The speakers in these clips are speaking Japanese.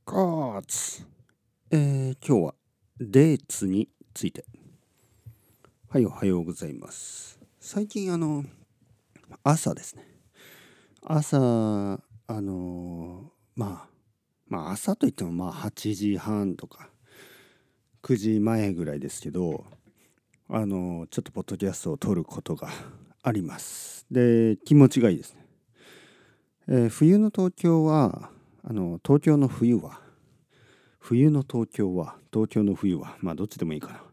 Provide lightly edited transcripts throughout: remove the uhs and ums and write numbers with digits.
ガーツ、今日はデーツについて。はい、おはようございます。最近朝ですね。朝、朝といっても8時半とか9時前ぐらいですけど、ちょっとポッドキャストを撮ることがあります。で、気持ちがいいですね。冬の東京は、東京の冬は、東京の冬は、どっちでもいいかな。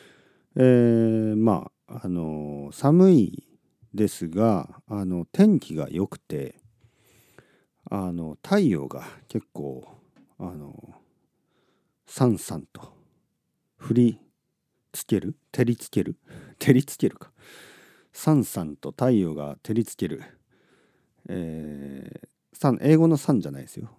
寒いですが、天気が良くて、太陽が結構、あの、さんさんと降りつける、照りつける、照りつけるか。さんさんと太陽が照りつける。英語のさんじゃないですよ。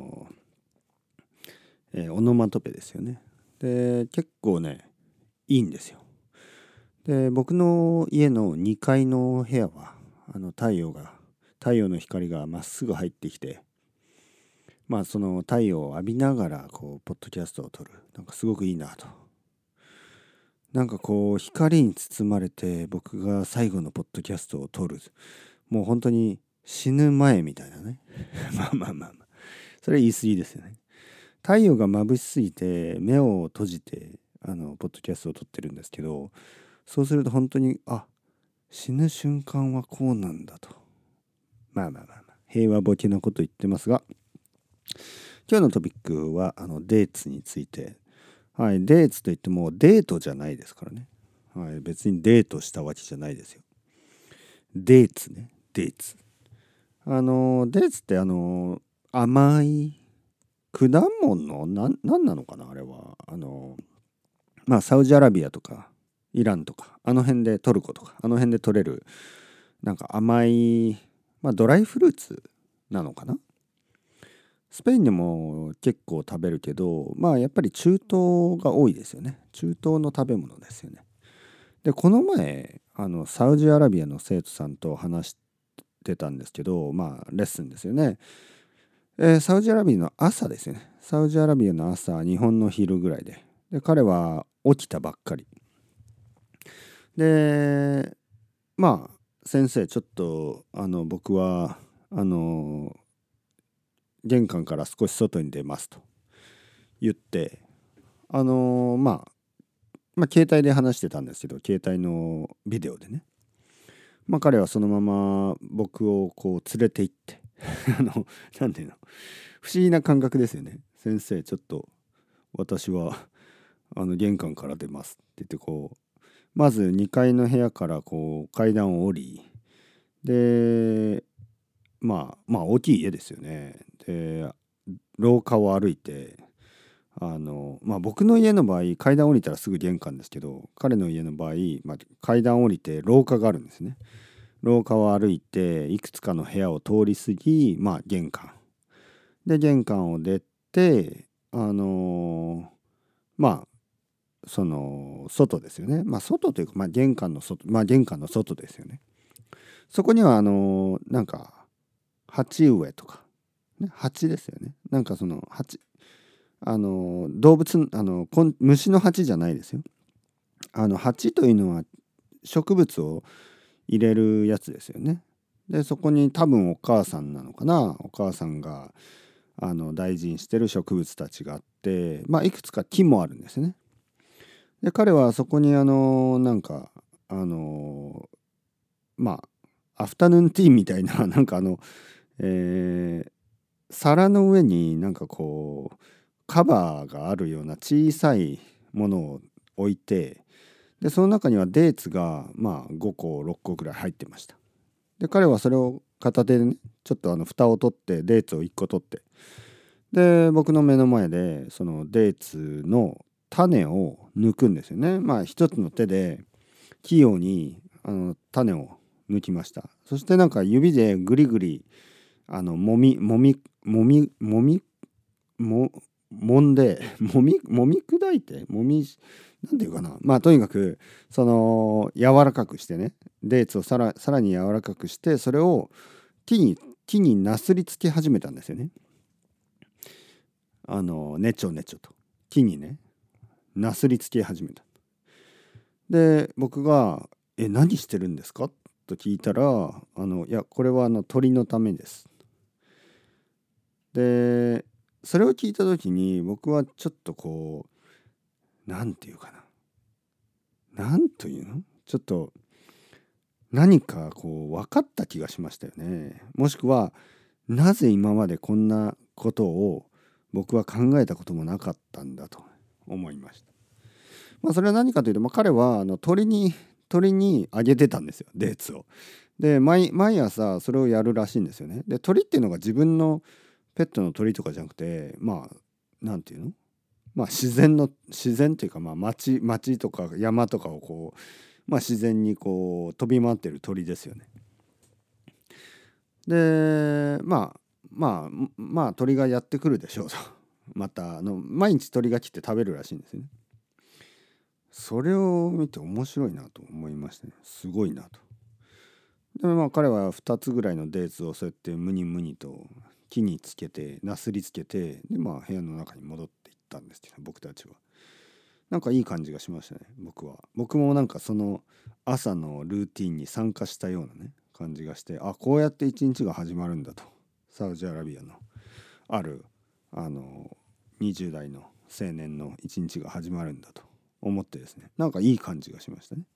オノマトペですよね。で、結構ね、いいんですよ。で、僕の家の2階の部屋は太陽の光がまっすぐ入ってきて、その太陽を浴びながらポッドキャストを撮る、なんかすごくいいなと。なんか光に包まれて僕が最後のポッドキャストを撮る、もう本当に死ぬ前みたいなね。それ言い過ぎですよね。太陽が眩しすぎて目を閉じてポッドキャストを撮ってるんですけど、そうすると本当に死ぬ瞬間はこうなんだと。平和ボケのこと言ってますが、今日のトピックはデーツについて。はい、デーツといってもデートじゃないですからね。はい、別にデートしたわけじゃないですよ。デーツね、デーツ。デーツって甘い果物なんなのかなあれは。サウジアラビアとかイランとかあの辺でトルコとかあの辺で取れるなんか甘い、ドライフルーツなのかな。スペインでも結構食べるけど、やっぱり中東が多いですよね。中東の食べ物ですよね。で、この前サウジアラビアの生徒さんと話してたんですけど、レッスンですよね。サウジアラビアの朝ですよね。サウジアラビアの朝、日本の昼ぐらいで、彼は起きたばっかりで、先生ちょっと僕はあの玄関から少し外に出ますと言って、携帯で話してたんですけど、携帯のビデオでね、彼はそのまま僕を連れて行ってなんていうの、不思議な感覚ですよね。先生ちょっと私は玄関から出ますって言ってまず2階の部屋から階段を降り、で大きい家ですよね。で、廊下を歩いて、僕の家の場合階段降りたらすぐ玄関ですけど、彼の家の場合、階段降りて廊下があるんですね。廊下を歩いていくつかの部屋を通り過ぎ、玄関で、玄関を出て、その外ですよね。外というか、玄関の外、玄関の外ですよね。そこにはなんか鉢植えとか、ね、鉢ですよね。なんかその鉢、動物虫の鉢じゃないですよ。鉢というのは植物を入れるやつですよね。で、そこに多分お母さんなのかな、お母さんが大事にしてる植物たちがあって、いくつか木もあるんですね。で、彼はそこになんかアフタヌーンティーみたいななんかえー皿の上になんかカバーがあるような小さいものを置いて、でその中にはデーツが5個6個ぐらい入ってました。で彼はそれを片手でね、ちょっと蓋を取ってデーツを1個取って、で僕の目の前でそのデーツの種を抜くんですよね。一つの手で器用に種を抜きました。そしてなんか指でグリグリもみもみもみもみも揉んでもみ砕いてなんていうかな、とにかくその柔らかくしてね、デーツをさらに柔らかくして、それを木になすりつけ始めたんですよね。 ねちょねちょと木にねなすりつけ始めた。で僕が何してるんですかと聞いたらいやこれは鳥のためです。でそれを聞いた時に僕はちょっとこうなんていうかなんというのちょっと何かこう分かった気がしましたよね。もしくはなぜ今までこんなことを僕は考えたこともなかったんだと思いました。それは何かというと、彼は鳥にあげてたんですよ、デーツを。で毎朝それをやるらしいんですよね。で鳥っていうのが自分のペットの鳥とかじゃなくてなんていうの自然というか町とか山とかをこう自然にこう飛び回ってる鳥ですよね。で鳥がやってくるでしょうとまた毎日鳥が来て食べるらしいんですよね。それを見て面白いなと思いましたね。すごいなと。で彼は2つぐらいのデーツをそうやってムニムニと木につけてなすりつけてで部屋の中に戻っていったんですけど、僕たちはなんかいい感じがしましたね。僕もなんかその朝のルーティンに参加したようなね感じがして、こうやって一日が始まるんだと。サウジアラビアのある20代の青年の一日が始まるんだと思ってですね、なんかいい感じがしましたね。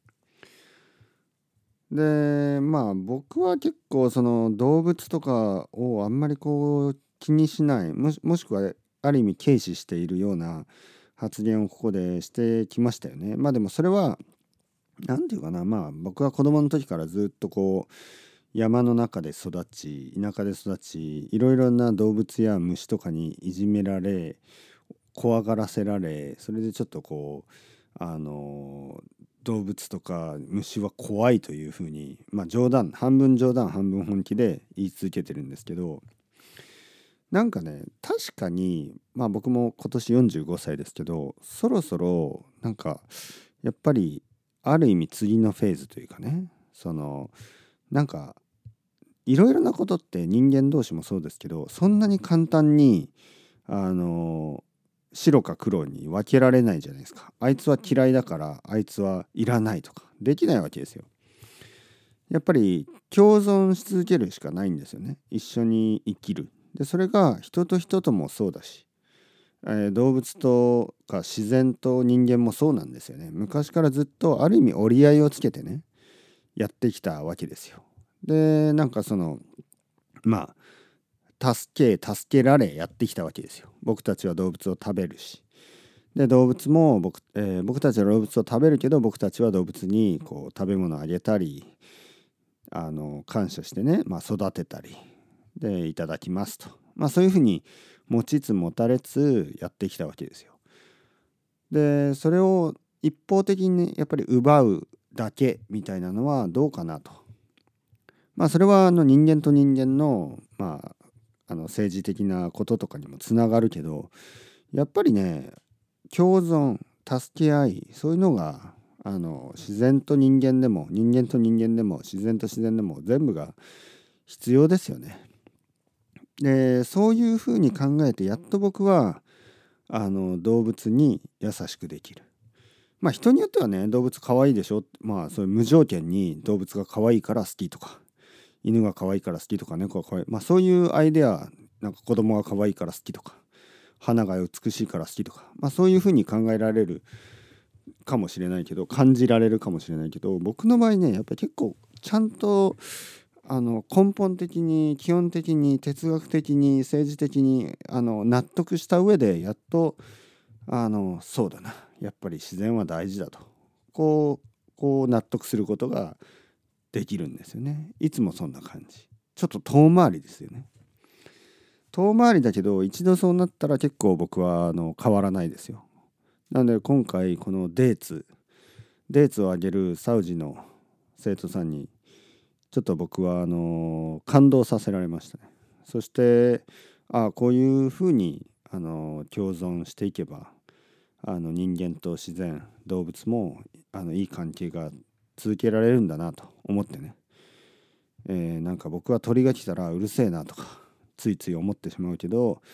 で僕は結構その動物とかをあんまりこう気にしない、もしくはある意味軽視しているような発言をここでしてきましたよね。でもそれは何て言うかな、僕は子供の時からずっとこう山の中で育ち田舎で育ち、いろいろな動物や虫とかにいじめられ怖がらせられ、それでちょっとこう動物とか虫は怖いというふうに半分冗談半分本気で言い続けてるんですけど、なんかね確かに僕も今年45歳ですけど、そろそろなんかやっぱりある意味次のフェーズというかね、なんかいろいろなことって人間同士もそうですけど、そんなに簡単にあの白か黒に分けられないじゃないですか。あいつは嫌いだからあいつはいらないとかできないわけですよ。やっぱり共存し続けるしかないんですよね。一緒に生きる。でそれが人と人ともそうだし、動物とか自然と人間もそうなんですよね。昔からずっとある意味折り合いをつけてねやってきたわけですよ。でなんかま助けられやってきたわけですよ。僕たちは動物を食べるし、で動物も僕たちは動物を食べるけど、僕たちは動物にこう食べ物をあげたり感謝してね、育てたりでいただきますと、そういうふうに持ちつ持たれつやってきたわけですよ。でそれを一方的にやっぱり奪うだけみたいなのはどうかなと。それは人間と人間の政治的なこととかにもつながるけど、やっぱりね共存助け合い、そういうのが自然と人間でも人間と人間でも自然と自然でも全部が必要ですよね。でそういうふうに考えてやっと僕は動物に優しくできる。人によってはね動物可愛いでしょ、そういう無条件に動物が可愛いから好きとか、犬が可愛いから好きとか猫が可愛い、そういうアイデア、なんか子供が可愛いから好きとか花が美しいから好きとか、そういうふうに考えられるかもしれないけど、感じられるかもしれないけど、僕の場合ねやっぱり結構ちゃんと根本的に基本的に哲学的に政治的に納得した上でやっとそうだな、やっぱり自然は大事だとこう納得することができるんですよね。いつもそんな感じ。ちょっと遠回りですよね。遠回りだけど一度そうなったら結構僕は変わらないですよ。なので今回このデーツをあげるサウジの生徒さんにちょっと僕は感動させられましたね。そしてこういうふうに共存していけば人間と自然動物もいい関係が続けられるんだなと思ってね、なんか僕は鳥が来たらうるせえなとかついつい思ってしまうけど、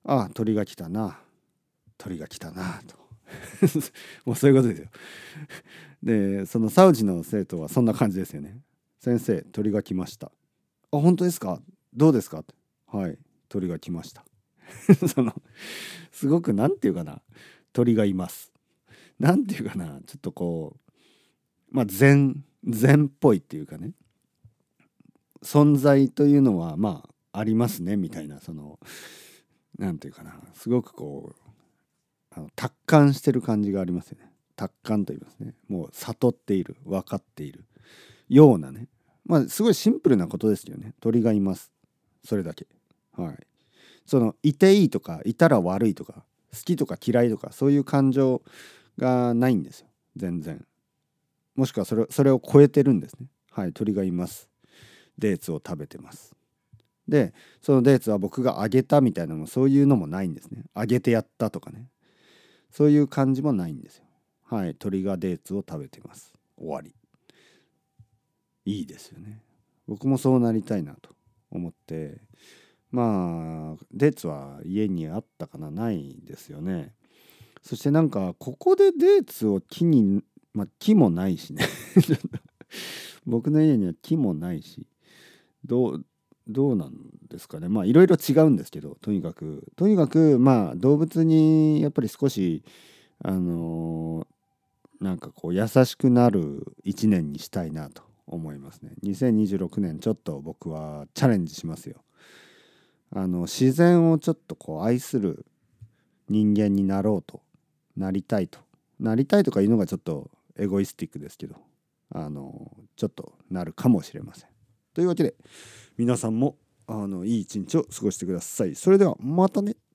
ああ鳥が来たな鳥が来たなともうそういうことですよ。でそのサウジの生徒はそんな感じですよね。先生鳥が来ました。あ本当ですかどうですか。はい鳥が来ました。そのすごくなんていうかな鳥がいます。なんていうかなちょっとこうまあ禅っぽいっていうかね存在というのはまあありますねみたいなそのなんていうかなすごくこう達観してる感じがありますよね。達観と言いますね。もう悟っている分かっているようなねまあすごいシンプルなことですよね。鳥がいますそれだけ。はいそのいていいとかいたら悪いとか好きとか嫌いとかそういう感情がないんですよ全然。もしくはそれを超えてるんですね。はい鳥がいますデーツを食べてます。でそのデーツは僕があげたみたいなのもそういうのもないんですね。あげてやったとかねそういう感じもないんですよ。はい鳥がデーツを食べてます終わり。いいですよね。僕もそうなりたいなと思ってまあデーツは家にあったかなないですよね。そしてなんかここでデーツを木にまあ木もないしね僕の家には木もないしどうなんですかねまあいろいろ違うんですけどとにかくまあ動物にやっぱり少しあのなんかこう優しくなる一年にしたいなと思いますね。2026年ちょっと僕はチャレンジしますよ。自然をちょっとこう愛する人間になろうとなりたいとかいうのがちょっとエゴイスティックですけどちょっとなるかもしれません。というわけで皆さんもいい一日を過ごしてください。それではまたね。